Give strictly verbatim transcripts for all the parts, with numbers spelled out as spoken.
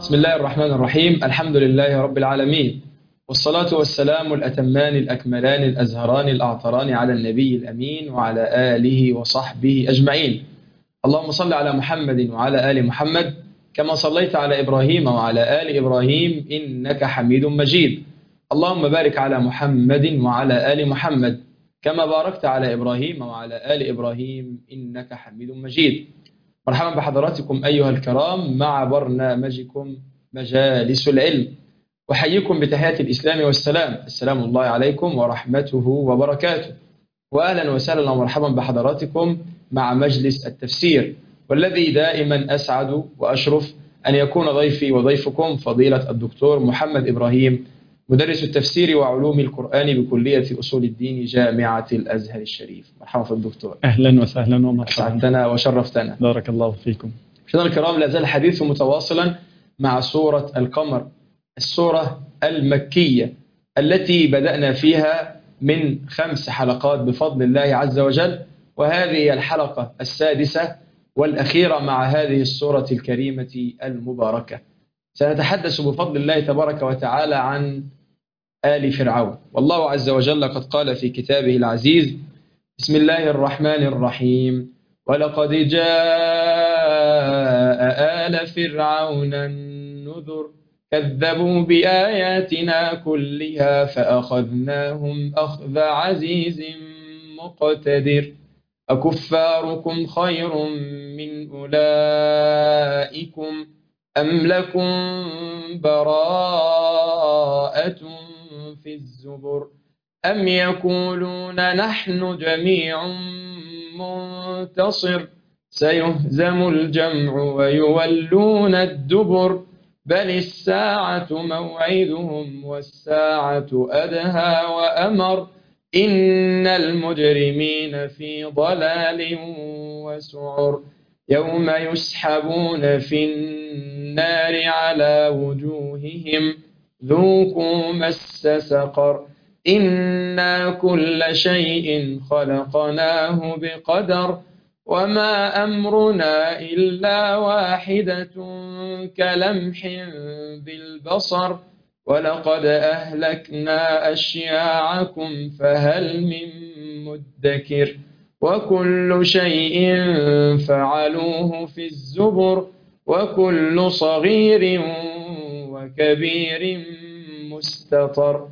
بسم الله الرحمن الرحيم. الحمد لله رب العالمين، والصلاة والسلام الأتمان الأكملان الأزهران الأعطران على النبي الأمين وعلى آله وصحبه أجمعين. اللهم صل على محمد وعلى آل محمد كما صليت على إبراهيم وعلى آل إبراهيم إنك حميد مجيد. اللهم بارك على محمد وعلى آل محمد كما باركت على إبراهيم وعلى آل إبراهيم إنك حميد مجيد. مرحبا بحضراتكم أيها الكرام مع برنامجكم مجالس العلم، وحييكم بتحيات الإسلام والسلام. السلام الله عليكم ورحمته وبركاته، وأهلا وسهلا ومرحبا بحضراتكم مع مجلس التفسير، والذي دائما أسعد وأشرف أن يكون ضيفي وضيفكم فضيلة الدكتور محمد إبراهيم، مدرس التفسير وعلوم القرآن بكلية أصول الدين جامعة الأزهر الشريف. مرحبا في الدكتور. أهلا وسهلا ومرحبا. أسعدتنا وشرفتنا. بارك الله فيكم. مشاهدينا الكرام، لا زال الحديث متواصلا مع سورة القمر، السورة المكية التي بدأنا فيها من خمس حلقات بفضل الله عز وجل، وهذه الحلقة السادسة والأخيرة مع هذه السورة الكريمة المباركة. سنتحدث بفضل الله تبارك وتعالى عن آل فرعون، والله عز وجل قد قال في كتابه العزيز: بسم الله الرحمن الرحيم: ولقد جاء آل فرعون النذر كذبوا بآياتنا كلها فأخذناهم أخذ عزيز مقتدر أكفاركم خير من أولئكم أم لكم براءة في الزبر أم يقولون نحن جميع منتصر سيهزم الجمع ويولون الدبر بل الساعة موعدهم والساعة أدهى وأمر إن المجرمين في ضلال وسعر يوم يسحبون في النار على وجوههم ذوقوا مس سقر إنا كل شيء خلقناه بقدر وما أمرنا إلا واحدة كلمح بالبصر ولقد أهلكنا أشياعكم فهل من مدكر وكل شيء فعلوه في الزبر وكل صغير وكبير مستطر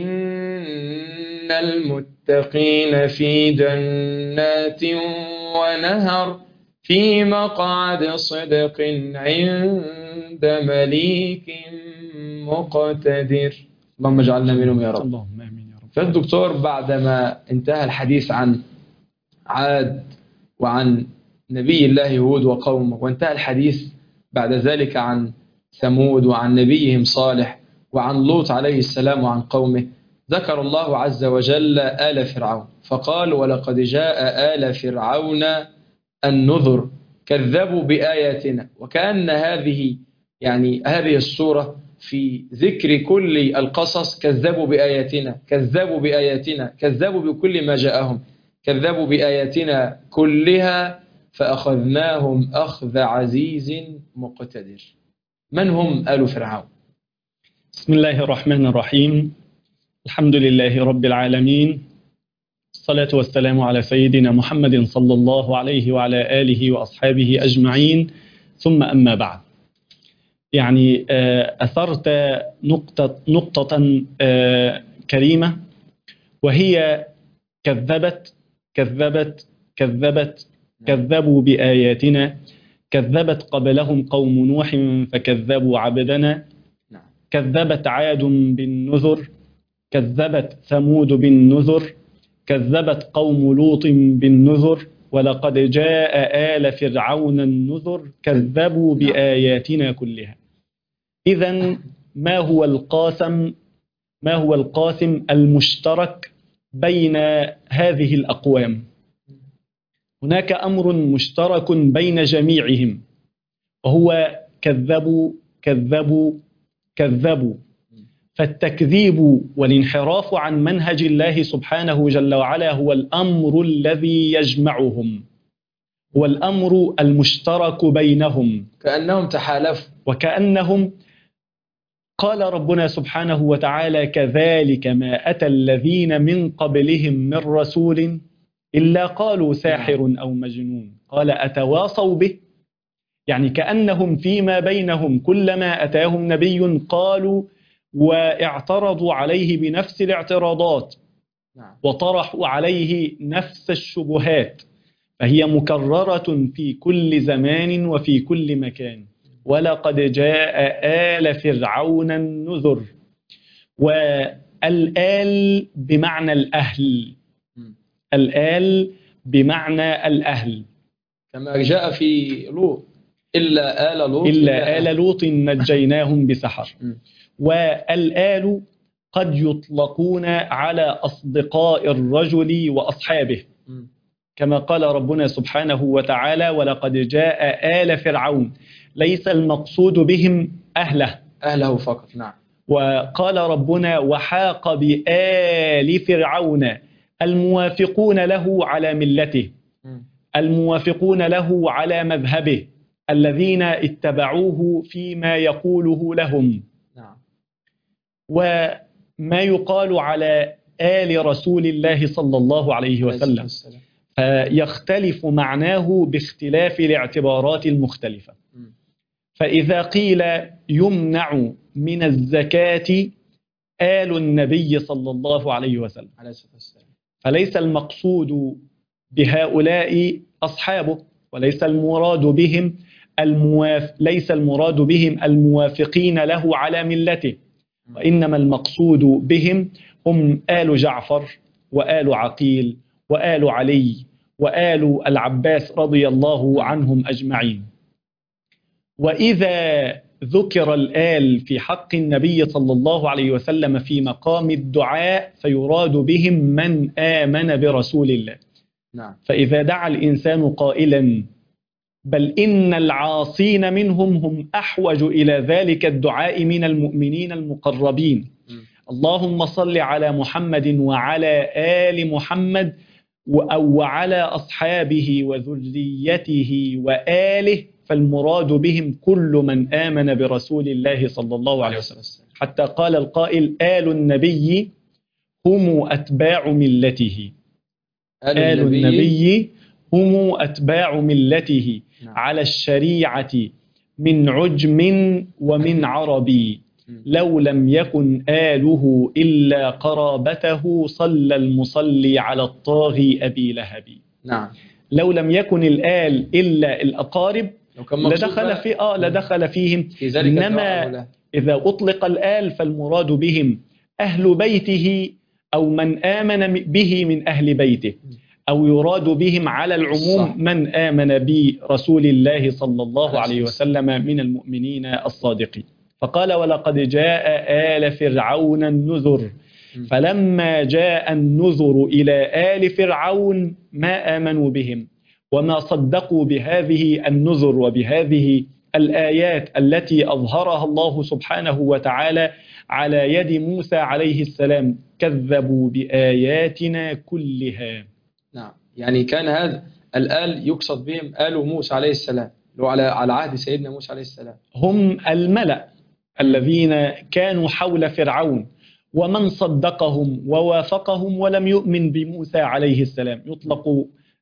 إن المتقين في جنات ونهر في مقعد صدق عند مليك مقتدر. اللهم اجعلنا منهم يا رب. اللهم آمين يا رب. فالدكتور بعدما انتهى الحديث عن عاد وعن نبي الله هود وقومه، وانتهى الحديث بعد ذلك عن ثمود وعن نبيهم صالح وعن لوط عليه السلام وعن قومه، ذكر الله عز وجل آل فرعون فقال: ولقد جاء آل فرعون النذر كذبوا بآياتنا. وكأن هذه يعني هذه السورة في ذكر كل القصص: كذبوا بآياتنا كذبوا بآياتنا كذبوا بكل ما جاءهم، كذبوا بآياتنا كلها فأخذناهم أخذ عزيز مقتدر. من هم آل فرعون؟ بسم الله الرحمن الرحيم. الحمد لله رب العالمين، الصلاة والسلام على سيدنا محمد صلى الله عليه وعلى آله وأصحابه أجمعين، ثم أما بعد. يعني أثرت نقطة, نقطة كريمة، وهي كذبت كذبت كذبت كذبوا بآياتنا، كذبت قبلهم قوم نوح فكذبوا عبدنا، كذبت عاد بالنذر، كذبت ثمود بالنذر، كذبت قوم لوط بالنذر، ولقد جاء آل فرعون النذر كذبوا بآياتنا كلها. إذن ما هو القاسم ما هو القاسم المشترك بين هذه الأقوام؟ هناك أمر مشترك بين جميعهم، وهو كذبوا كذبوا كذبوا. فالتكذيب والانحراف عن منهج الله سبحانه جل وعلا هو الأمر الذي يجمعهم، هو الأمر المشترك بينهم. كأنهم تحالفوا وكأنهم قال ربنا سبحانه وتعالى كذلك ما أتى الذين من قبلهم من رسول إلا قالوا ساحر أو مجنون قال أتواصوا به، يعني كأنهم فيما بينهم كلما أتاهم نبي قالوا واعترضوا عليه بنفس الاعتراضات وطرحوا عليه نفس الشبهات، فهي مكررة في كل زمان وفي كل مكان. ولقد جاء آل فرعون النذر، والآل بمعنى الأهل، الآل بمعنى الأهل، كما جاء في لوط إلا آل لوط إلا آل لوط نجيناهم بسحر. والآل قد يطلقون على أصدقاء الرجل وأصحابه، كما قال ربنا سبحانه وتعالى ولقد جاء آل فرعون، ليس المقصود بهم أهله أهله فقط. نعم. وقال ربنا وحاق بآل فرعون الموافقون له على ملته، الموافقون له على مذهبه، الذين اتبعوه فيما يقوله لهم. نعم. وما يقال على آل رسول الله صلى الله عليه وسلم فيختلف معناه باختلاف الاعتبارات المختلفة. فإذا قيل يمنع من الزكاة آل النبي صلى الله عليه وسلم فليس المقصود بهؤلاء أصحابه، وليس المراد بهم المواف... ليس المراد بهم الموافقين له على ملته، وإنما المقصود بهم هم آل جعفر وآل عقيل وآل علي وآل العباس رضي الله عنهم أجمعين. وإذا ذكر الآل في حق النبي صلى الله عليه وسلم في مقام الدعاء فيراد بهم من آمن برسول الله. نعم. فإذا دعا الإنسان قائلا بل إن العاصين منهم هم أحوج إلى ذلك الدعاء من المؤمنين المقربين، م. اللهم صل على محمد وعلى آل محمد أو وعلى أصحابه وذريته وآله، فالمراد بهم كل من آمن برسول الله صلى الله عليه وسلم، حتى قال القائل آل النبي هم أتباع ملته، آل, آل النبي هم أتباع ملته. نعم. على الشريعة من عجم ومن عربي، لو لم يكن آله إلا قرابته صلى المصلي على الطاغي أبي لهب. نعم. لو لم يكن الآل إلا الأقارب لدخل في آه لدخل فيهم في إنما إذا أطلق الآل فالمراد بهم أهل بيته أو من آمن به من أهل بيته، أو يراد بهم على العموم صح. من آمن برسول الله صلى الله عليه وسلم من المؤمنين الصادقين. فقال ولقد جاء آل فرعون النذر، فلما جاء النذر إلى آل فرعون ما آمنوا بهم وما صدقوا بهذه النذر وبهذه الآيات التي أظهرها الله سبحانه وتعالى على يد موسى عليه السلام، كذبوا بآياتنا كلها. نعم. يعني كان هذا الآل يقصد بهم آل موسى عليه السلام، لو على على عهد سيدنا موسى عليه السلام، هم الملأ الذين كانوا حول فرعون ومن صدقهم ووافقهم ولم يؤمن بموسى عليه السلام، يطلق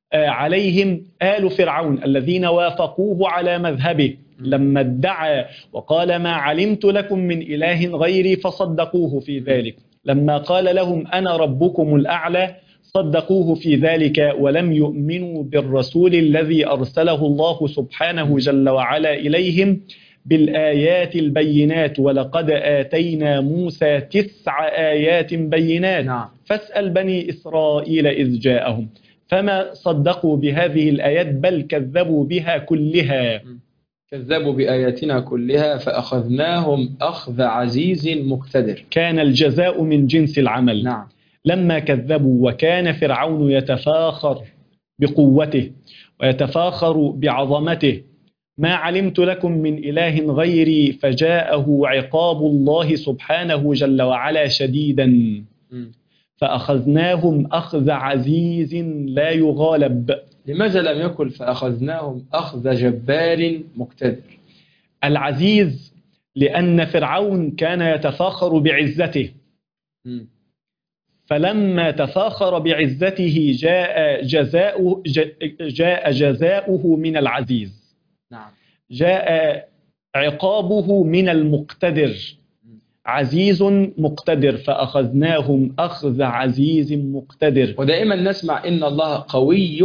عليهم آل فرعون الذين وافقوه على مذهبه لما ادعى وقال ما علمت لكم من إله غيري فصدقوه في ذلك، لما قال لهم أنا ربكم الأعلى صدقوه في ذلك ولم يؤمنوا بالرسول الذي أرسله الله سبحانه جل وعلا إليهم بالآيات البينات، ولقد آتينا موسى تسع آيات بينات. نعم. فاسأل بني إسرائيل إذ جاءهم فما صدقوا بهذه الآيات بل كذبوا بها كلها، كذبوا بآياتنا كلها فأخذناهم أخذ عزيز مقتدر. كان الجزاء من جنس العمل. نعم. لما كذبوا وكان فرعون يتفاخر بقوته ويتفاخر بعظمته، ما علمت لكم من إله غيري، فجاءه عقاب الله سبحانه جل وعلا شديدا م. فأخذناهم أخذ عزيز لا يغالب. لماذا لم يقل فأخذناهم أخذ جبار مقتدر؟ العزيز لأن فرعون كان يتفاخر بعزته، مم. فلما تفاخر بعزته جاء جزاؤه جاء جزاؤه من العزيز، نعم. جاء عقابه من المقتدر. عزيز مقتدر فأخذناهم أخذ عزيز مقتدر. ودائما نسمع إن الله قوي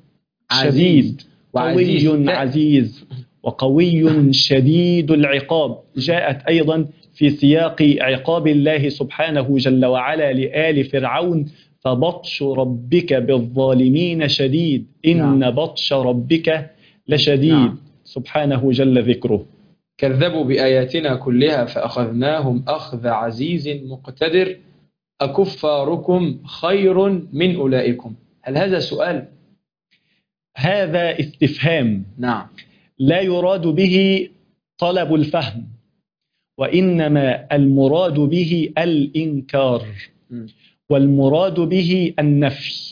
شديد، وعزيز. قوي عزيز وقوي شديد العقاب. جاءت أيضا في سياق عقاب الله سبحانه جل وعلا لآل فرعون: فبطش ربك بالظالمين شديد إن نعم. بطش ربك لشديد. نعم. سبحانه جل ذكره. كذبوا بآياتنا كلها فأخذناهم أخذ عزيز مقتدر أكفاركم خير من أولئكم؟ هل هذا سؤال؟ هذا استفهام. نعم. لا يراد به طلب الفهم، وإنما المراد به الإنكار، م. والمراد به النفي.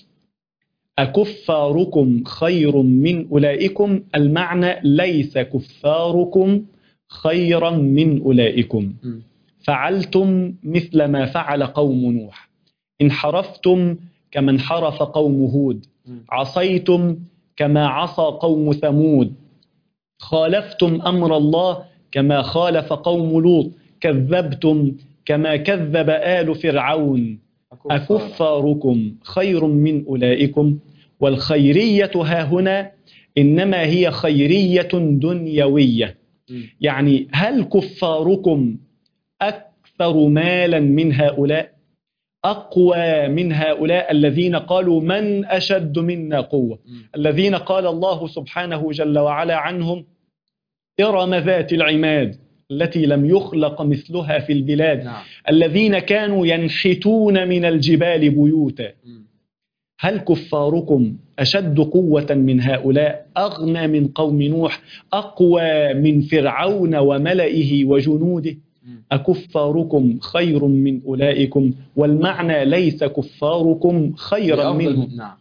أكفاركم خير من أولئكم، المعنى ليس كفاركم خيرا من أولئكم. م. فعلتم مثل ما فعل قوم نوح، انحرفتم كما انحرف قوم هود، م. عصيتم كما عصى قوم ثمود، خالفتم أمر الله كما خالف قوم لوط، كذبتم كما كذب آل فرعون. أكفاركم خير من أولئكم؟ والخيرية ها هنا إنما هي خيرية دنيوية. يعني هل كفاركم أكثر مالا من هؤلاء؟ أقوى من هؤلاء الذين قالوا من أشد منا قوة؟ الذين قال الله سبحانه جل وعلا عنهم: إرم ذات العماد التي لم يخلق مثلها في البلاد. نعم. الذين كانوا ينحتون من الجبال بيوتا. هل كفاركم أشد قوة من هؤلاء؟ أغنى من قوم نوح؟ أقوى من فرعون وملئه وجنوده؟ أكفاركم خير من أولئكم؟ والمعنى ليس كفاركم خيرا منهم. نعم.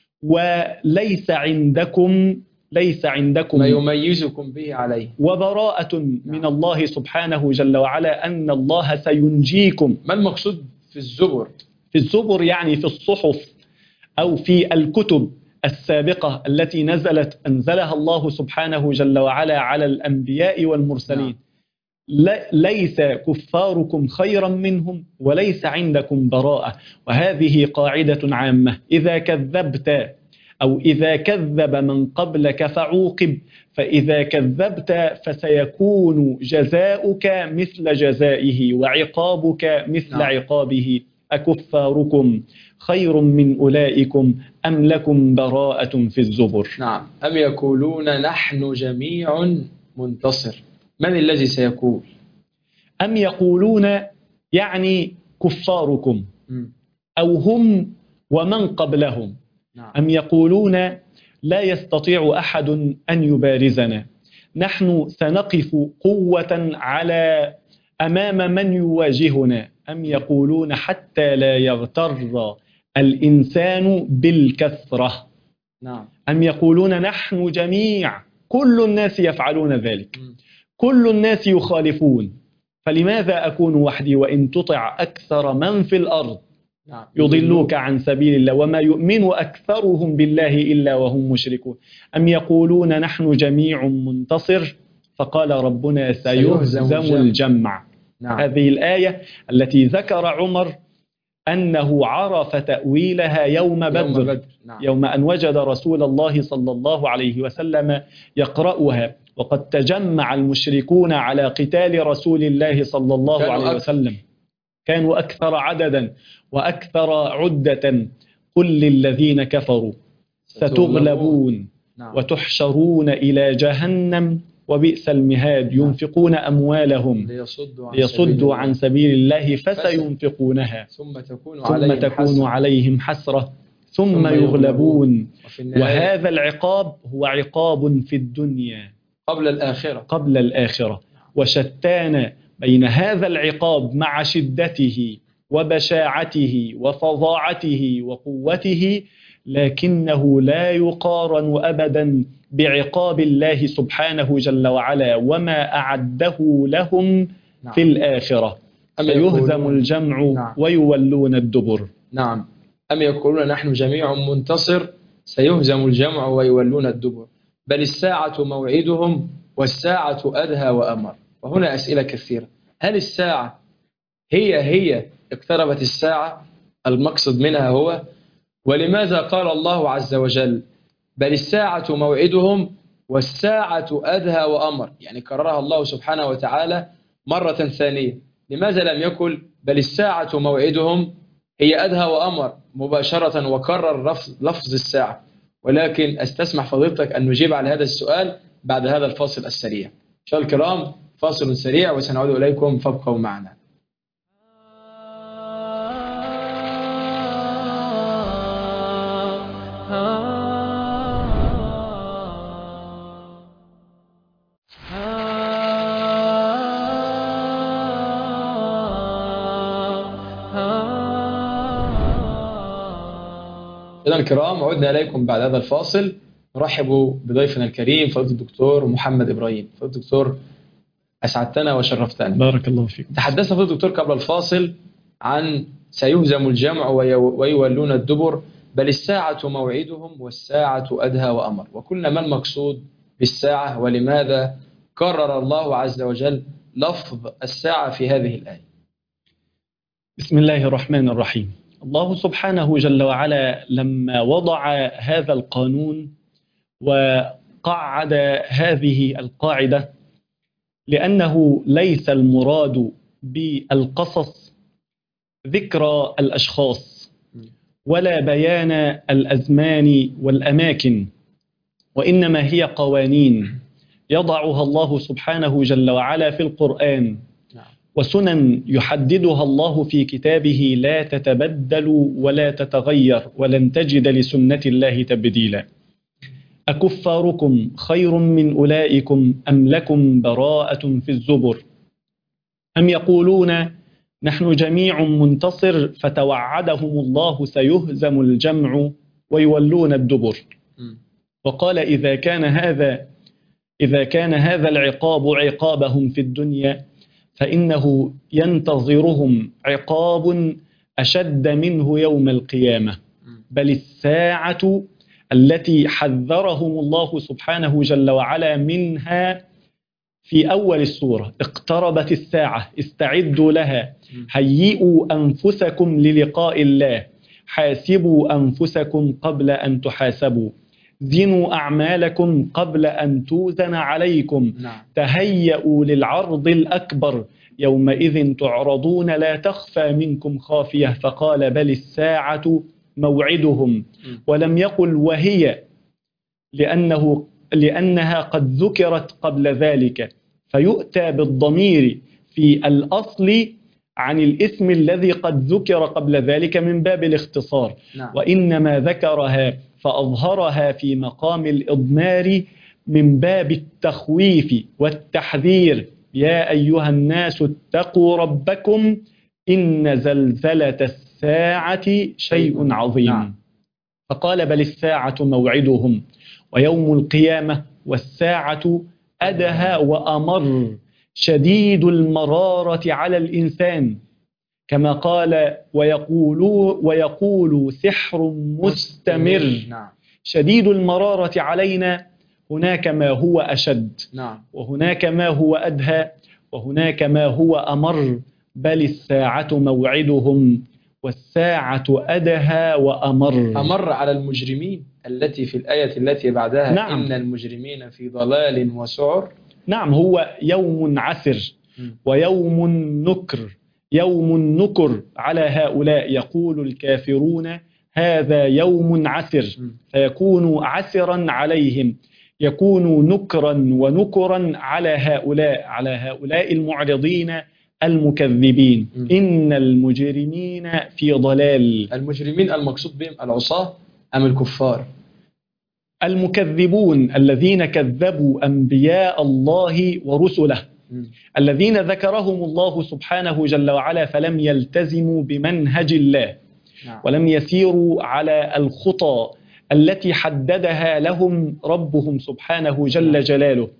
وليس عندكم ليس عندكم ما يميزكم به عليه، وبراءة من نعم. الله سبحانه جل وعلا أن الله سينجيكم. ما المقصود في الزبر؟ في الزبر يعني في الصحف أو في الكتب السابقة التي نزلت أنزلها الله سبحانه جل وعلا على الأنبياء والمرسلين. نعم. ليس كفاركم خيرا منهم وليس عندكم براءة. وهذه قاعدة عامة: إذا كذبت أو إذا كذب من قبلك فعوقب، فإذا كذبت فسيكون جزاؤك مثل جزائه وعقابك مثل نعم. عقابه. أكفاركم خير من أولئكم أم لكم براءة في الزبر؟ نعم. أم يقولون نحن جميع منتصر؟ من الذي سيقول؟ أم يقولون يعني كفاركم م. أو هم ومن قبلهم. نعم. أم يقولون لا يستطيع أحد أن يبارزنا، نحن سنقف قوة على أمام من يواجهنا. أم يقولون حتى لا يغتر الإنسان بالكثرة. نعم. أم يقولون نحن جميع، كل الناس يفعلون ذلك، م. كل الناس يخالفون، فلماذا أكون وحدي وإن تطع أكثر من في الأرض نعم. يضلوك عن سبيل الله وما يؤمن أكثرهم بالله إلا وهم مشركون. أم يقولون نحن جميع منتصر، فقال ربنا سيهزم الجمع. نعم. هذه الآية التي ذكر عمر أنه عرف تأويلها يوم بدر, يوم, بدر. نعم. يوم أن وجد رسول الله صلى الله عليه وسلم يقرأها، وقد تجمع المشركون على قتال رسول الله صلى الله عليه وسلم، كانوا أكثر عددا وأكثر عدة. قل للذين كفروا ستغلبون نعم. وتحشرون إلى جهنم وبئس المهاد. ينفقون أموالهم ليصدوا عن, ليصدوا عن سبيل الله فسينفقونها ثم تكون, ثم عليهم, تكون حسرة. عليهم حسرة ثم يغلبون. وهذا العقاب هو عقاب في الدنيا قبل الآخرة قبل الآخرة. وشتان بين هذا العقاب مع شدته وبشاعته وفظاعته وقوته لكنه لا يقارن أبدا بعقاب الله سبحانه جل وعلا وما أعده لهم نعم. في الآخرة. أم سيهزم يقولون- الجمع نعم. ويولون الدبر. نعم. أم يقولون نحن جميع منتصر سيهزم الجمع ويولون الدبر بل الساعة موعدهم والساعة أدهى وأمر. وهنا أسئلة كثيرة. هل الساعة هي هي اقتربت الساعة المقصد منها هو؟ ولماذا قال الله عز وجل بل الساعة موعدهم والساعة أدهى وأمر؟ يعني كررها الله سبحانه وتعالى مرة ثانية. لماذا لم يقل بل الساعة موعدهم هي أدهى وأمر مباشرة وكرر لفظ, لفظ الساعة؟ ولكن أستسمح فضيلتك أن نجيب على هذا السؤال بعد هذا الفاصل السريع. شاء الكرام فاصل سريع وسنعود إليكم فابقوا معنا. مشاهدينا الكرام عدنا إليكم بعد هذا الفاصل. نرحب بضيفنا الكريم فضيلة الدكتور محمد إبراهيم. فضيلة الدكتور أسعدتنا وشرفتنا. بارك الله فيك. تحدثنا فضيلة الدكتور قبل الفاصل عن سيهزم الجمع ويولون الدبر بل الساعة موعدهم والساعة أدهى وأمر. وقلنا ما المقصود بالساعة ولماذا كرر الله عز وجل لفظ الساعة في هذه الآية؟ بسم الله الرحمن الرحيم. الله سبحانه جل وعلا لما وضع هذا القانون وقعد هذه القاعدة لأنه ليس المراد بالقصص ذكر الأشخاص ولا بيان الأزمان والأماكن، وإنما هي قوانين يضعها الله سبحانه جل وعلا في القرآن وسنن يحددها الله في كتابه لا تتبدل ولا تتغير ولن تجد لسنة الله تبديلا. أكفاركم خير من أولئكم أم لكم براءة في الزبر أم يقولون نحن جميع منتصر فتوعدهم الله سيهزم الجمع ويولون الدبر. وقال إذا كان هذا إذا كان هذا العقاب عقابهم في الدنيا فإنه ينتظرهم عقاب أشد منه يوم القيامة بل الساعة التي حذرهم الله سبحانه جل وعلا منها في أول السورة. اقتربت الساعة استعدوا لها هيئوا أنفسكم للقاء الله حاسبوا أنفسكم قبل أن تحاسبوا زنوا أعمالكم قبل أن توزن عليكم تهيئوا للعرض الأكبر يومئذ تعرضون لا تخفى منكم خافية فقال بل الساعة موعدهم ولم يقل وهي لأنه لأنها قد ذكرت قبل ذلك فيؤتى بالضمير في الأصل عن الاسم الذي قد ذكر قبل ذلك من باب الاختصار. نعم. وإنما ذكرها فأظهرها في مقام الإضمار من باب التخويف والتحذير يا أيها الناس اتقوا ربكم إن زلزلة الساعة شيء عظيم. نعم. فقال بل الساعة موعدهم ويوم القيامة والساعة أدهى وأمر شديد المرارة على الإنسان كما قال ويقولوا ويقول سحر مستمر. نعم. شديد المرارة علينا هناك ما هو أشد. نعم. وهناك ما هو أدهى وهناك ما هو أمر بل الساعة موعدهم والساعة أدهى وأمر. أمر على المجرمين التي في الآية التي بعدها. نعم. إن المجرمين في ضلال وسعر. نعم هو يوم عسر ويوم نكر يوم نكر على هؤلاء يقول الكافرون هذا يوم عسر فيكون عسرا عليهم يكون نكرا ونكرا على هؤلاء على هؤلاء المعرضين المكذبين. م. إن المجرمين في ضلال. المجرمين المقصود بهم العصاة أم الكفار؟ المكذبون الذين كذبوا أنبياء الله ورسله. م. الذين ذكرهم الله سبحانه جل وعلا فلم يلتزموا بمنهج الله. نعم. ولم يسيروا على الخطى التي حددها لهم ربهم سبحانه جل جلاله.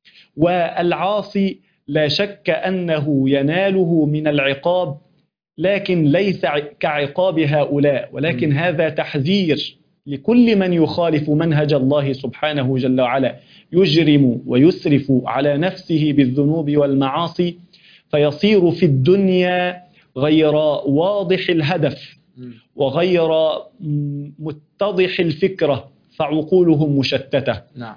والعاصي لا شك أنه يناله من العقاب، لكن ليس كعقاب هؤلاء، ولكن م. هذا تحذير لكل من يخالف منهج الله سبحانه جل وعلا، يجرم ويسرف على نفسه بالذنوب والمعاصي، فيصير في الدنيا غير واضح الهدف وغير متضح الفكرة، فعقولهم مشتتة. نعم.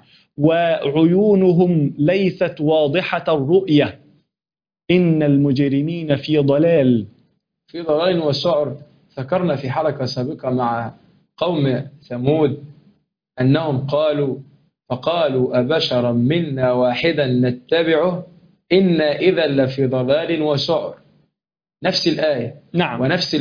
وعيونهم ليست واضحة الرؤية. إن المجرمين في ضلال في ضلال وسعر. ذكرنا في حلقة سابقة مع قوم ثمود أنهم قالوا فقالوا أبشرا منا واحدا نتبعه إنا إذا لفي ضلال وسعر. نفس الآية. نعم. ونفس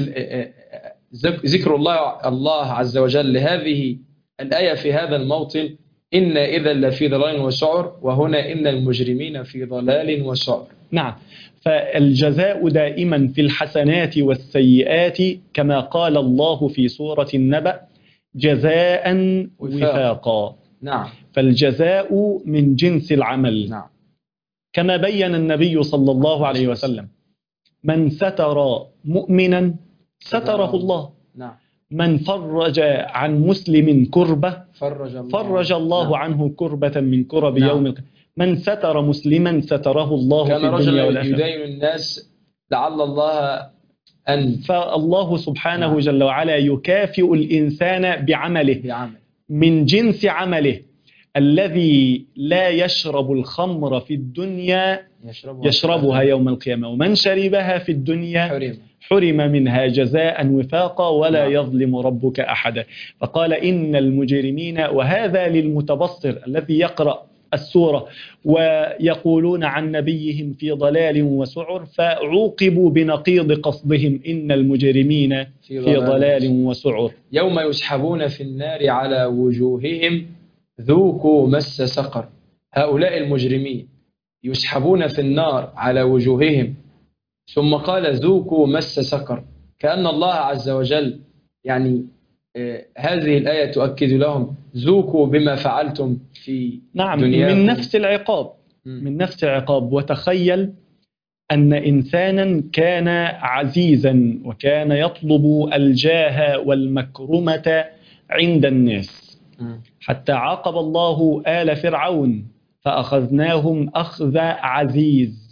ذكر الله الله عز وجل لهذه الآية في هذا الموطن، إنا إذا لفي ضلال وسعر، وهنا إن المجرمين في ضلال وسعر. نعم. فالجزاء دائما في الحسنات والسيئات كما قال الله في سورة النبأ جزاء وفاقا. نعم. فالجزاء من جنس العمل. نعم. كما بين النبي صلى الله عليه وسلم: من ستر مؤمنا ستره الله. نعم. من فرج عن مسلم كربة فرج الله, فرج الله نعم. عنه كربة من كرب نعم. يوم القيامة. من ستر مسلما ستره الله في الدنيا والآخرة. كان رجل يدين الناس لعل الله أن فالله سبحانه نعم. جل وعلا يكافئ الإنسان بعمله، بعمل. من جنس عمله. الذي لا يشرب الخمر في الدنيا يشربها, يشربها يوم القيامة، ومن شربها في الدنيا حرم, حرم منها جزاء وفاقا ولا نعم. يظلم ربك أحدا. فقال إن المجرمين، وهذا للمتبصر الذي يقرأ السورة ويقولون عن نبيهم في ضلال وسعر، فعوقبوا بنقيض قصدهم: إن المجرمين في ضلال, في ضلال وسعر. يوم يسحبون في النار على وجوههم ذوقوا مس سقر. هؤلاء المجرمين يسحبون في النار على وجوههم، ثم قال ذوقوا مس سقر، كأن الله عز وجل يعني آه هذه الآية تؤكد لهم ذوقوا بما فعلتم في نعم دنياكم. من نفس العقاب من نفس العقاب. وتخيل أن إنسانا كان عزيزا وكان يطلب الجاه والمكرمة عند الناس، حتى عاقب الله آل فرعون فأخذناهم أخذ عزيز،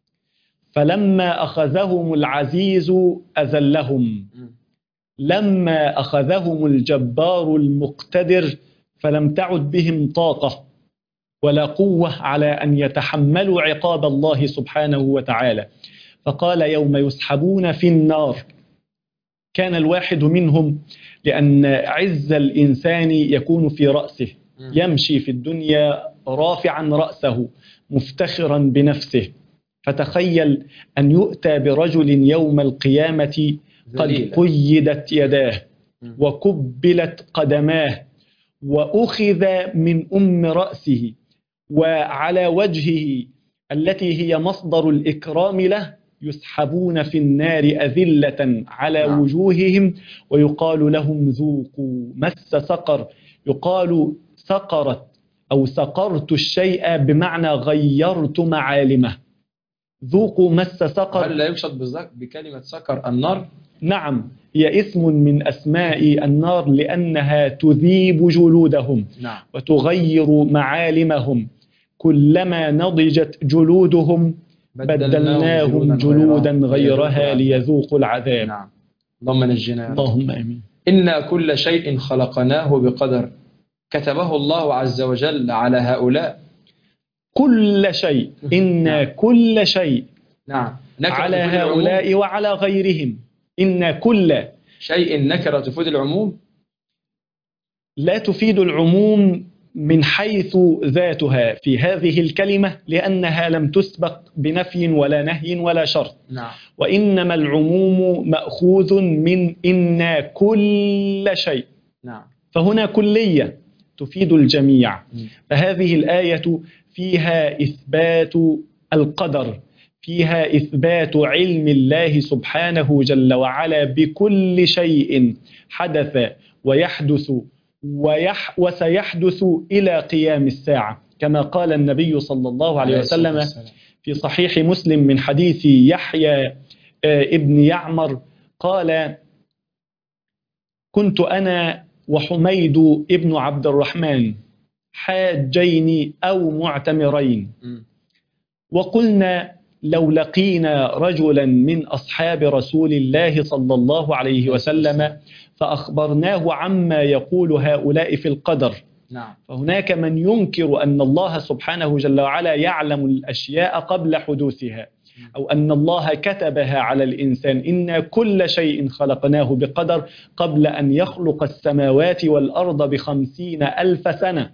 فلما أخذهم العزيز أذلهم، لما أخذهم الجبار المقتدر فلم تعد بهم طاقة ولا قوة على أن يتحملوا عقاب الله سبحانه وتعالى. فقال يوم يسحبون في النار. كان الواحد منهم، لأن عز الإنسان يكون في رأسه، يمشي في الدنيا رافعا رأسه مفتخرا بنفسه، فتخيل أن يؤتى برجل يوم القيامة قد قيدت يداه وكبلت قدماه وأخذ من أم رأسه وعلى وجهه التي هي مصدر الإكرام له، يسحبون في النار أذلة على وجوههم ويقال لهم ذوقوا مس سقر. يقال سقرت أو سقرت الشيء بمعنى غيرت معالمه. ذوقوا مس سقر. هل لا يقصد بكلمة سقر النار؟ نعم، هي اسم من أسماء النار لأنها تذيب جلودهم نعم. وتغير معالمهم. كلما نضجت جلودهم بدلناهم جلودا غيرها ليذوقوا العذاب. نعم. اللهم نجنا. اللهم آمين. إنا كل شيء خلقناه بقدر كتبه الله عز وجل على هؤلاء. كل شيء. إنا كل شيء. نعم. على هؤلاء وعلى غيرهم. إن كل شيء نكرة تفيد العموم؟ لا تفيد العموم من حيث ذاتها في هذه الكلمة، لأنها لم تسبق بنفي ولا نهي ولا شرط. نعم. وإنما العموم مأخوذ من إن كل شيء. نعم. فهنا كلية تفيد الجميع. م. فهذه الآية فيها إثبات القدر، فيها إثبات علم الله سبحانه جل وعلا بكل شيء حدث ويحدث ويح وسيحدث إلى قيام الساعة، كما قال النبي صلى الله عليه وسلم في صحيح مسلم من حديث يحيى ابن يعمر قال: كنت أنا وحميد ابن عبد الرحمن حاجين أو معتمرين، وقلنا لو لقينا رجلا من أصحاب رسول الله صلى الله عليه وسلم فأخبرناه عما يقول هؤلاء في القدر. نعم. فهناك من ينكر أن الله سبحانه جل وعلا يعلم الأشياء قبل حدوثها، أو أن الله كتبها على الإنسان. إن كل شيء خلقناه بقدر قبل أن يخلق السماوات والأرض بخمسين ألف سنة.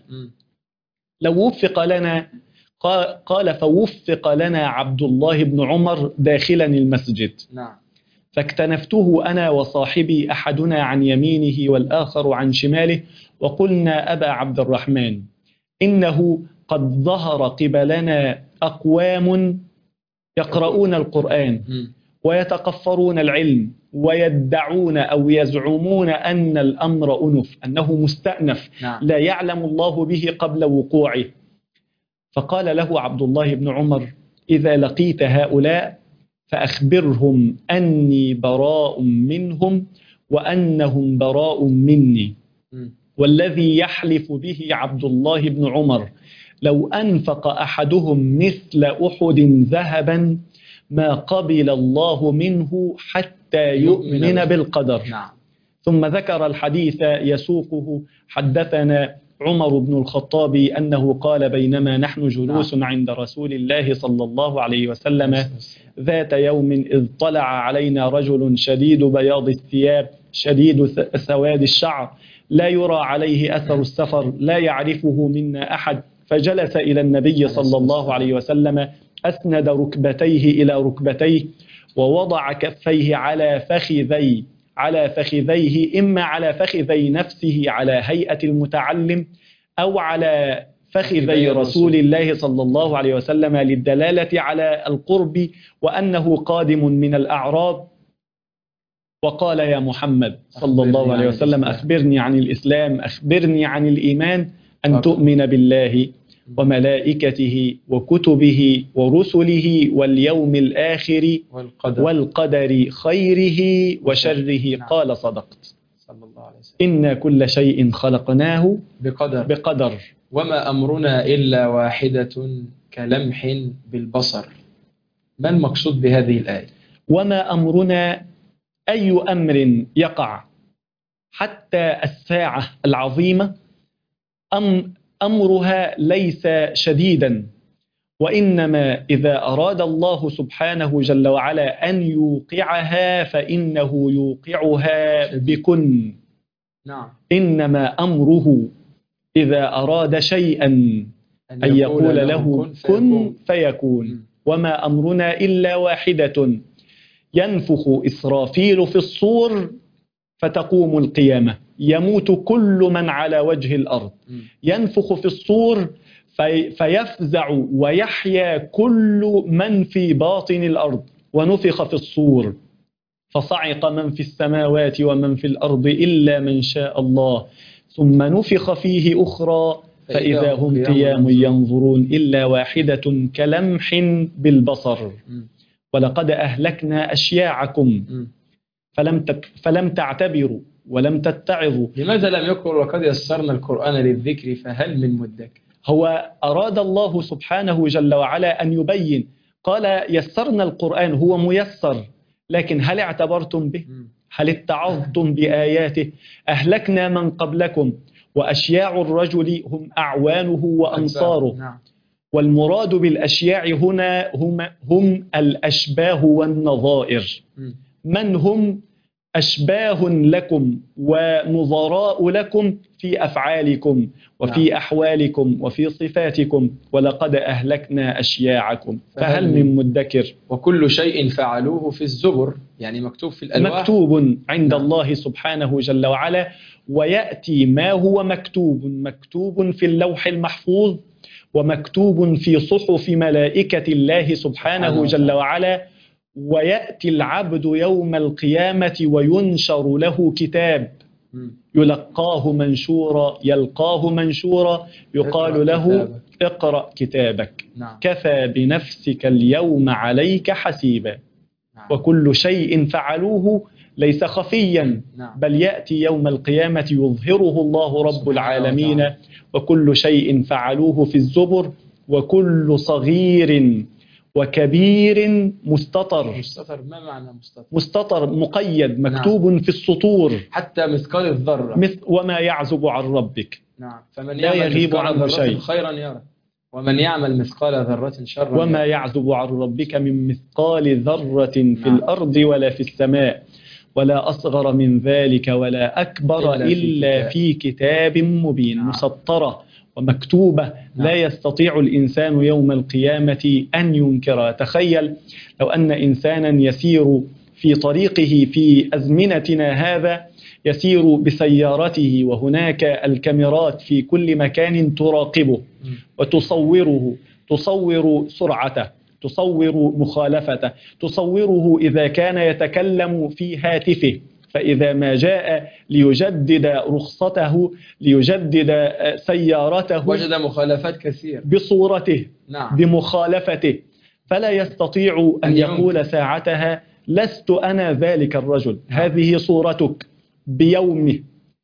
لو وفق لنا، قال فوفق لنا عبد الله بن عمر داخلا المسجد. نعم. فاكتنفته أنا وصاحبي، أحدنا عن يمينه والآخر عن شماله، وقلنا: أبا عبد الرحمن، إنه قد ظهر قبلنا أقوام يقرؤون القرآن ويتقفرون العلم ويدعون أو يزعمون أن الأمر أنف، أنه مستأنف لا يعلم الله به قبل وقوعه. فقال له عبد الله بن عمر: إذا لقيت هؤلاء فأخبرهم أني براء منهم وأنهم براء مني. والذي يحلف به عبد الله بن عمر لو أنفق أحدهم مثل أحد ذهبا ما قبل الله منه حتى يؤمن بالقدر. نعم. ثم ذكر الحديث يسوقه: حدثنا عمر بن الخطاب أنه قال: بينما نحن جلوس نعم. عند رسول الله صلى الله عليه وسلم ذات يوم إذ طلع علينا رجل شديد بياض الثياب شديد سواد الشعر لا يرى عليه أثر السفر لا يعرفه منا أحد، فجلس إلى النبي صلى الله عليه وسلم، أسند ركبتيه إلى ركبتيه ووضع كفيه على فخذي على فخذيه إما على فخذي نفسه على هيئة المتعلم أو على فخذي رسول الله صلى الله عليه وسلم للدلالة على القرب وأنه قادم من الأعراب. وقال: يا محمد صلى الله عليه وسلم، أخبرني عن الإسلام، أخبرني عن الإيمان. أن تؤمن بالله وملائكته وكتبه ورسله واليوم الآخر والقدر, والقدر خيره وشره. قال: صدقت. صلى الله عليه وسلم. إن كل شيء خلقناه بقدر. بقدر وما أمرنا إلا واحدة كلمح بالبصر. ما المقصود بهذه الآية؟ وما أمرنا أي أمر يقع حتى الساعة العظيمة أم أمرها ليس شديدا، وإنما إذا أراد الله سبحانه جل وعلا أن يوقعها فإنه يوقعها بكن. نعم. إنما أمره إذا أراد شيئا أن يقول له كن فيكون. وما أمرنا إلا واحدة ينفخ إسرافيل في الصور فتقوم القيامة، يموت كل من على وجه الأرض، ينفخ في الصور في فيفزع ويحيا كل من في باطن الأرض، ونفخ في الصور فصعق من في السماوات ومن في الأرض إلا من شاء الله، ثم نفخ فيه أخرى فإذا هم قيام ينظرون إلا واحدة كلمح بالبصر. ولقد أهلكنا أشياعكم فلم فلم تعتبروا ولم تتعظوا. لماذا لم يقل وقد يسرنا القرآن للذكر فهل من مدكر؟ هو أراد الله سبحانه جل وعلا أن يبين، قال يسرنا القرآن، هو ميسر، لكن هل اعتبرتم به؟ هل اتعظتم بآياته؟ أهلكنا من قبلكم، وأشياع الرجل هم أعوانه وأنصاره. والمراد بالأشياع هنا هم, هم الأشباه والنظائر. من هم أشباه لكم ونظراء لكم في أفعالكم وفي أحوالكم وفي صفاتكم. ولقد أهلكنا أشياعكم فهل من مدكر؟ وكل شيء فعلوه في الزبر، يعني مكتوب في الألواح، مكتوب عند الله سبحانه جل وعلا. ويأتي ما هو مكتوب مكتوب في اللوح المحفوظ ومكتوب في صحف ملائكة الله سبحانه جل وعلا. ويأتي العبد يوم القيامة وينشر له كتاب مم. يلقاه منشورا يلقاه منشورا يقال اقرأ له كتابك. اقرأ كتابك نعم. كفى بنفسك اليوم عليك حسيبا. نعم. وكل شيء فعلوه ليس خفيا نعم. بل يأتي يوم القيامة يظهره الله رب سبحانه العالمين. وتعالى. وكل شيء فعلوه في الزبر وكل صغير وكبير مستطر. مستتر، ما معنى مستتر؟ مستطر مقيد مكتوب في السطور حتى مثقال الذرة. مثل وما يعزب عن ربك. نعم. فمن لا يعمل يغيب مثقال عنه ذرة شيء. خيرا يره، ومن يعمل مثقال ذرة شرا وما يره. يعزب عن ربك من مثقال ذرة في نعم. الأرض ولا في السماء ولا أصغر من ذلك ولا أكبر إلا في إلا كتاب. في كتاب مبين. نعم. مسطرة ومكتوبة. نعم. لا يستطيع الإنسان يوم القيامة أن ينكر. تخيل لو أن إنسانا يسير في طريقه في أزمنتنا هذا، يسير بسيارته وهناك الكاميرات في كل مكان تراقبه م. وتصوره، تصور سرعته، تصور مخالفته، تصوره إذا كان يتكلم في هاتفه، فإذا ما جاء ليجدد رخصته ليجدد سيارته وجد مخالفات كثيرة بصورته. نعم. بمخالفته، فلا يستطيع أن أن يقول ينكر. ساعتها لست أنا ذلك الرجل. هذه صورتك بيومه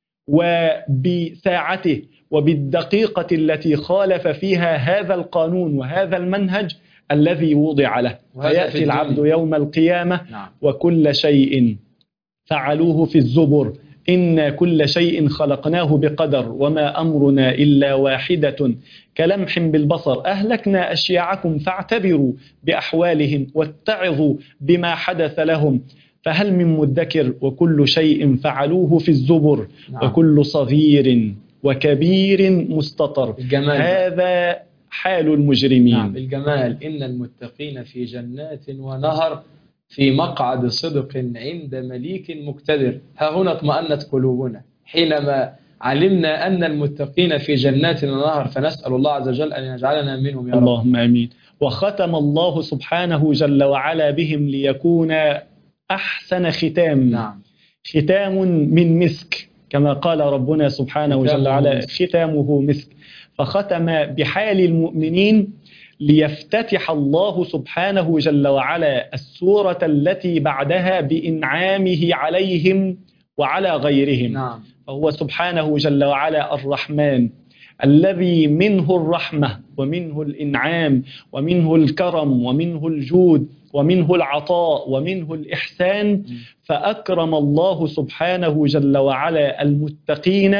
وبساعته وبالدقيقة التي خالف فيها هذا القانون وهذا المنهج الذي وضع له. فيأتي العبد يوم القيامة نعم. وكل شيء فعلوه في الزبر إن كل شيء خلقناه بقدر وما أمرنا إلا واحدة كلمح بالبصر أهلكنا أشياعكم فاعتبروا بأحوالهم واتعظوا بما حدث لهم فهل من مدكر. وكل شيء فعلوه في الزبر نعم. وكل صغير وكبير مستطر. الجمال. هذا حال المجرمين. نعم. الجمال. إن المتقين في جنات ونهر في مقعد صدق عند مليك مقتدر. ها هنا اطمأنت قلوبنا حينما علمنا أن المتقين في جنات ونهر، فنسأل الله عز وجل أن يجعلنا منهم يا رب. اللهم آمين. وختم الله سبحانه جل وعلا بهم ليكون أحسن ختام. نعم. ختام من مسك كما قال ربنا سبحانه جل وعلا ختامه مسك. فختم بحال المؤمنين ليفتتح الله سبحانه جل وعلا السورة التي بعدها بإنعامه عليهم وعلى غيرهم. نعم. فهو سبحانه جل وعلا الرحمن الذي منه الرحمة ومنه الإنعام ومنه الكرم ومنه الجود ومنه العطاء ومنه الإحسان. فأكرم الله سبحانه جل وعلا المتقين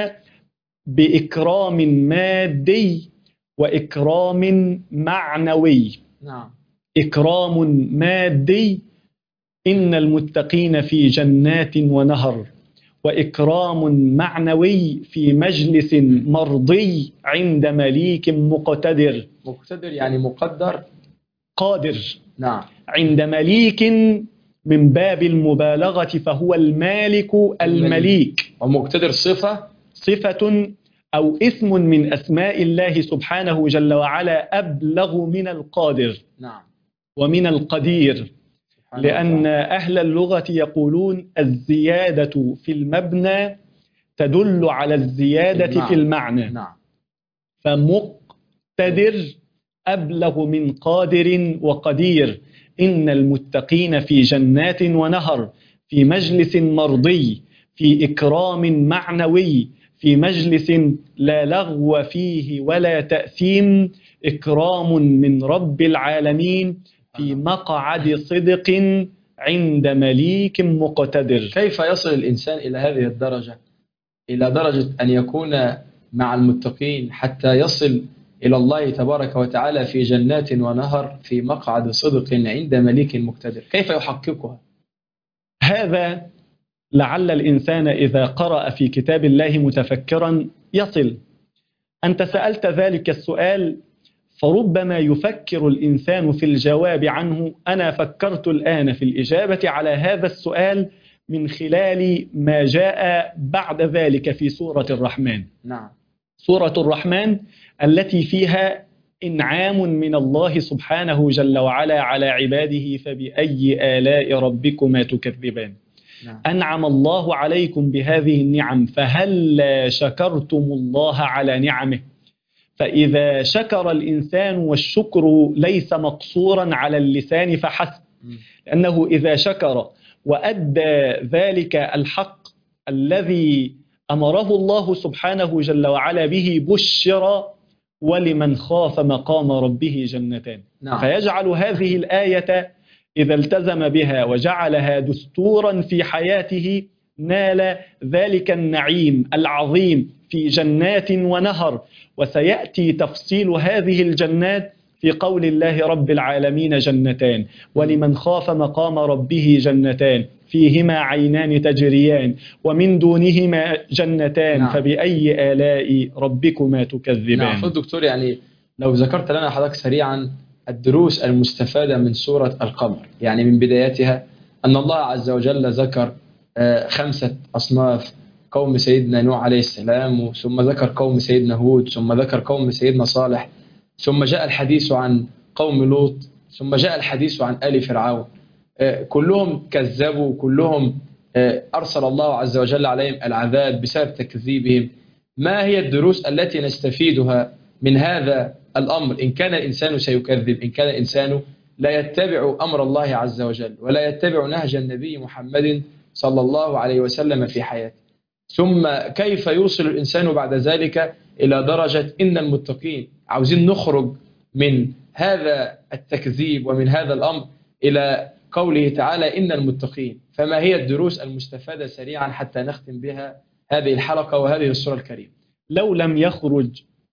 بإكرام مادي وإكرام معنوي. نعم. إكرام مادي إن المتقين في جنات ونهر، وإكرام معنوي في مجلس مرضي عند مليك مقتدر. مقتدر يعني مقدر، قادر. نعم. عند مليك من باب المبالغة فهو المالك المليك. ومقتدر صفة صفة أو اسم من أسماء الله سبحانه جل وعلا أبلغ من القادر نعم. ومن القدير. لأن أهل اللغة يقولون الزيادة في المبنى تدل على الزيادة المعنى. في المعنى. نعم. فمقتدر أبلغ من قادر وقدير. إن المتقين في جنات ونهر في مجلس مرضي في إكرام معنوي في مجلس لا لغو فيه ولا تأثيم. إكرام من رب العالمين في مقعد صدق عند مليك مقتدر. كيف يصل الإنسان إلى هذه الدرجة، إلى درجة أن يكون مع المتقين حتى يصل إلى الله تبارك وتعالى في جنات ونهر في مقعد صدق عند مليك مقتدر؟ كيف يحققها؟ هذا لعل الإنسان إذا قرأ في كتاب الله متفكرا يصل. أنت سألت ذلك السؤال فربما يفكر الإنسان في الجواب عنه. أنا فكرت الآن في الإجابة على هذا السؤال من خلال ما جاء بعد ذلك في سورة الرحمن. نعم. سورة الرحمن التي فيها إنعام من الله سبحانه جل وعلا على عباده فبأي آلاء ربكما تكذبان. نعم. أنعم الله عليكم بهذه النعم فهل شكرتم الله على نعمه. فإذا شكر الإنسان، والشكر ليس مقصورا على اللسان فحسب، لأنه إذا شكر وأدى ذلك الحق الذي أمره الله سبحانه جل وعلا به بشر ولمن خاف مقام ربه جنتان. نعم. فيجعل هذه الآية إذا التزم بها وجعلها دستورا في حياته نال ذلك النعيم العظيم في جنات ونهر. وسيأتي تفصيل هذه الجنات في قول الله رب العالمين جنتان ولمن خاف مقام ربه جنتان فيهما عينان تجريان ومن دونهما جنتان. نعم. فبأي آلاء ربكما تكذبان. نعم. دكتور، يعني لو ذكرت لنا حضرتك سريعا الدروس المستفادة من سورة القمر، يعني من بدايتها أن الله عز وجل ذكر خمسة أصناف: قوم سيدنا نوح عليه السلام، ثم ذكر قوم سيدنا هود، ثم ذكر قوم سيدنا صالح، ثم جاء الحديث عن قوم لوط، ثم جاء الحديث عن آل فرعون. كلهم كذبوا، كلهم أرسل الله عز وجل عليهم العذاب بسبب تكذيبهم. ما هي الدروس التي نستفيدها من هذا الأمر إن كان الإنسان سيكذب، إن كان الإنسان لا يتبع أمر الله عز وجل ولا يتبع نهج النبي محمد صلى الله عليه وسلم في حياته؟ ثم كيف يوصل الإنسان بعد ذلك إلى درجة إن المتقين؟ عاوزين نخرج من هذا التكذيب ومن هذا الأمر إلى قوله تعالى إن المتقين. فما هي الدروس المستفادة سريعا حتى نختم بها هذه الحلقة وهذه السورة الكريمة؟ لو لم يخرج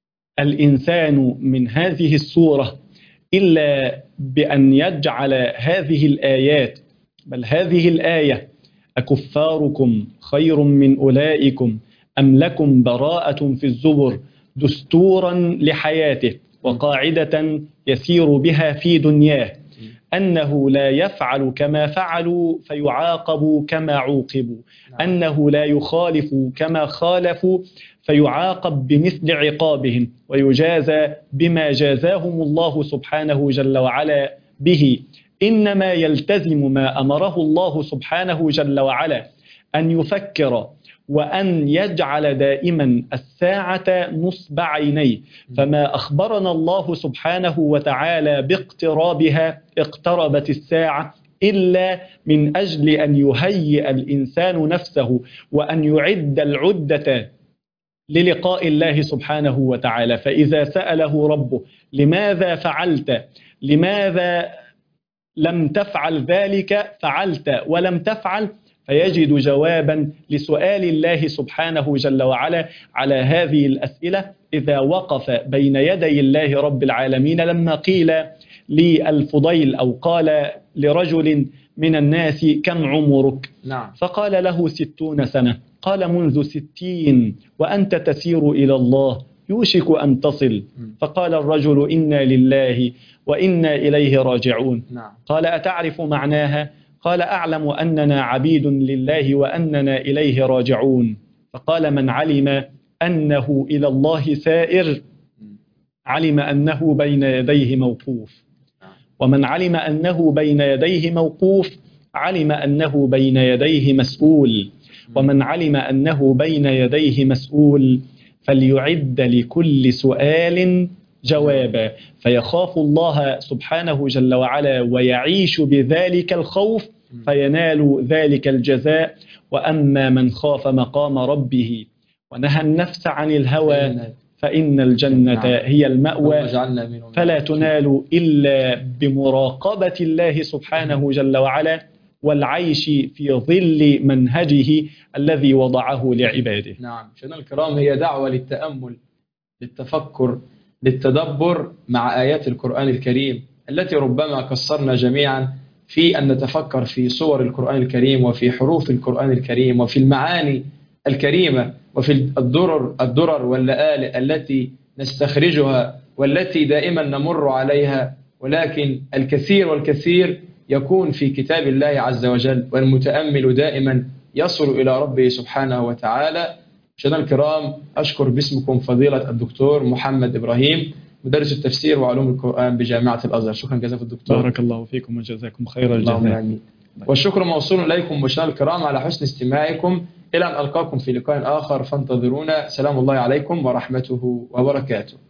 الإنسان من هذه السورة إلا بأن يجعل هذه الآيات، بل هذه الآية: أكفاركم خير من أولئكم أم لكم براءة في الزبر، دستورا لحياته وقاعدة يسير بها في دنياه، أنه لا يفعل كما فعلوا فيعاقب كما عوقبوا، أنه لا يخالف كما خالفوا فيعاقب بمثل عقابهم ويجازى بما جازاهم الله سبحانه جل وعلا به. إنما يلتزم ما أمره الله سبحانه جل وعلا أن يفكر وأن يجعل دائما الساعة نصب عينيه. فما أخبرنا الله سبحانه وتعالى باقترابها اقتربت الساعة إلا من أجل أن يهيئ الإنسان نفسه وأن يعد العدة للقاء الله سبحانه وتعالى. فإذا سأله ربه لماذا فعلت، لماذا لم تفعل ذلك، فعلت ولم تفعل، فيجد جوابا لسؤال الله سبحانه جل وعلا على هذه الأسئلة إذا وقف بين يدي الله رب العالمين. لما قيل للفضيل أو قال لرجل من الناس: كم عمرك؟ نعم. فقال له: ستون سنة. قال: منذ ستين وأنت تسير إلى الله، يوشك أن تصل. فقال الرجل: إنا لله وإنا إليه راجعون. نعم. قال: أتعرف معناها؟ قال: أعلم أننا عبيد لله وأننا إليه راجعون. فقال: من علم أنه إلى الله سائر علم أنه بين يديه موقوف، ومن علم أنه بين يديه موقوف علم أنه بين يديه مسؤول، ومن علم أنه بين يديه مسؤول فليعد لكل سؤال جوابا. فيخاف الله سبحانه جل وعلا ويعيش بذلك الخوف فينال ذلك الجزاء. وأما من خاف مقام ربه ونهى النفس عن الهوى فإن الجنة هي المأوى. فلا تنال إلا بمراقبة الله سبحانه جل وعلا والعيش في ظل منهجه الذي وضعه لعباده. نعم. شيخنا الكرام، هي دعوة للتأمل، للتفكر، للتدبر مع آيات القرآن الكريم التي ربما قصرنا جميعا في أن نتفكر في صور القرآن الكريم وفي حروف القرآن الكريم وفي المعاني الكريمة وفي الدرر الدرر واللآلئ التي نستخرجها والتي دائما نمر عليها. ولكن الكثير والكثير يكون في كتاب الله عز وجل، والمتأمل دائما يصل إلى ربه سبحانه وتعالى. مشاهدينا الكرام، أشكر باسمكم فضيلة الدكتور محمد إبراهيم، مدرس التفسير وعلوم القرآن بجامعة الأزهر. شكرا جزيلا الدكتور. بارك الله فيكم وجزاكم خير الجزاء. والشكر موصول إليكم مشاهدينا الكرام على حسن استماعكم. إلى أن ألقاكم في لقاء آخر فانتظرونا. سلام الله عليكم ورحمته وبركاته.